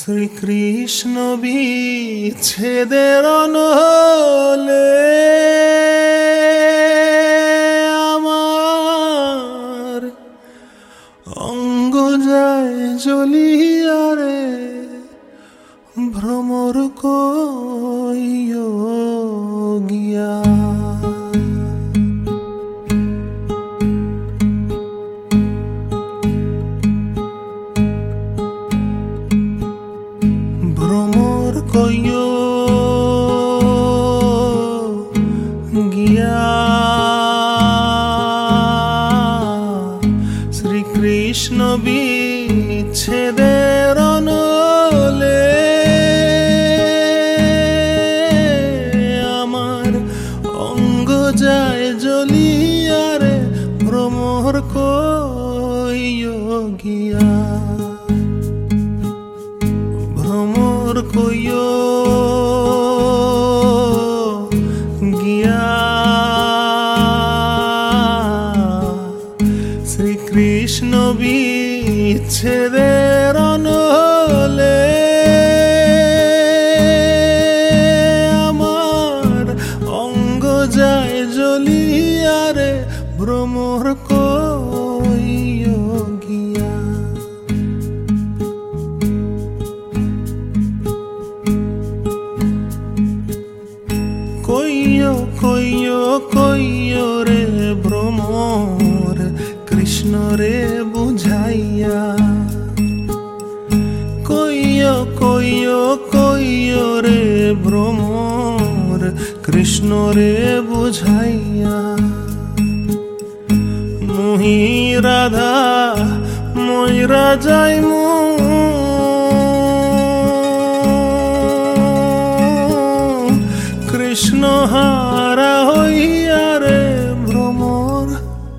শ্রীকৃষ্ণ বিচ্ছেদের অনলে আমার অঙ্গ যায় জ্বলিয়া রে, ভ্রমর কইও গিয়া। ভ্রমর কইও গিয়া শ্রীকৃষ্ণ বিচ্ছেদের অনলে আমার অঙ্গ যায় জ্বলিয়া রে, ভ্রমর কইও গিয়া। ভ্রমর কইও গিয়া শ্রীকৃষ্ণ বিচ্ছেদের অনলে আমার অঙ্গ যায় জ্বলিয়া রে, ভ্রমর কইও গিয়া। কইও কইও কইও রে ভ্রমর কৃষ্ণ রে বুঝাইয়া। কইও কইও কইও রে ভ্রমর কৃষ্ণ রে বুঝাইয়া। মুহি রাধা ময়রা যাইমু, কৃষ্ণ হারা হইয়া রে ভ্রমর।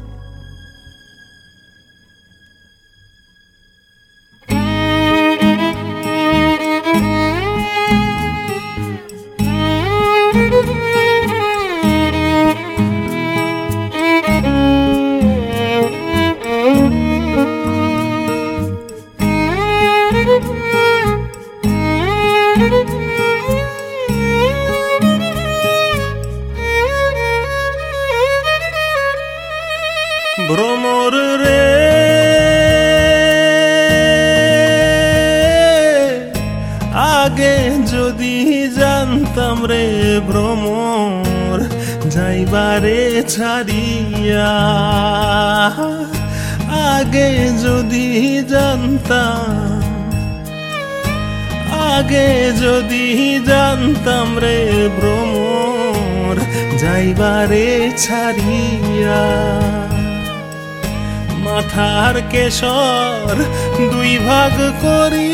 ভ্রমর রে আগে যদি জানতাম রে ভ্রমর যাইবারে ছাড়িয়া। আগে যদি জানতাম, আগে যদি জানতাম রে ভ্রমর যাইবারে ছাড়িয়া। মাথার কেশর দুই ভাগ করি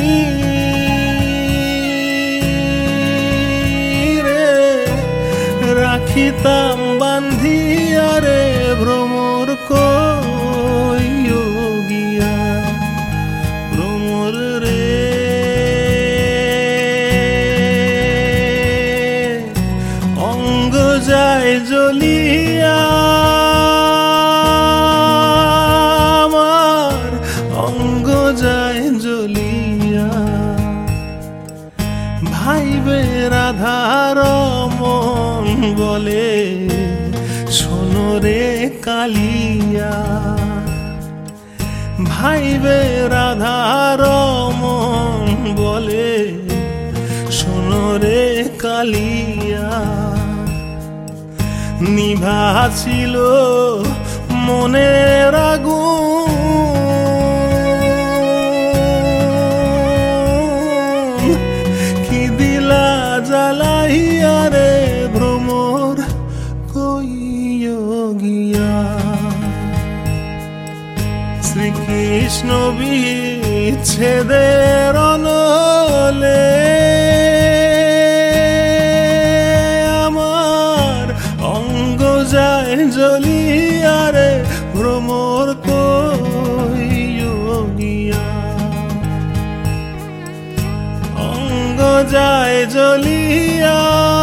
রে, রাখিতাম বান্ধিয়া রে, ভ্রমর কইও গিয়া। ভ্রমর রে অঙ্গ যায় জ্বলিয়া, অঙ্গ যায় জ্বলিয়া। ভাইবে রাধার মন বলে শোনো রে কালিয়া। ভাইবে রাধার মন বলে শোনো রে কালিয়া। নিভা ছিল মনের আগুন, কি দিলা জ্বালাইয়া রে, ভ্রমর কইও গিয়া। শ্রীকৃষ্ণ বিচ্ছেদের অনলে আমার অঙ্গ যায় জ্বলিয়া রে, ভ্রমর কইও গিয়া। অঙ্গ যায় জ্বলিয়া।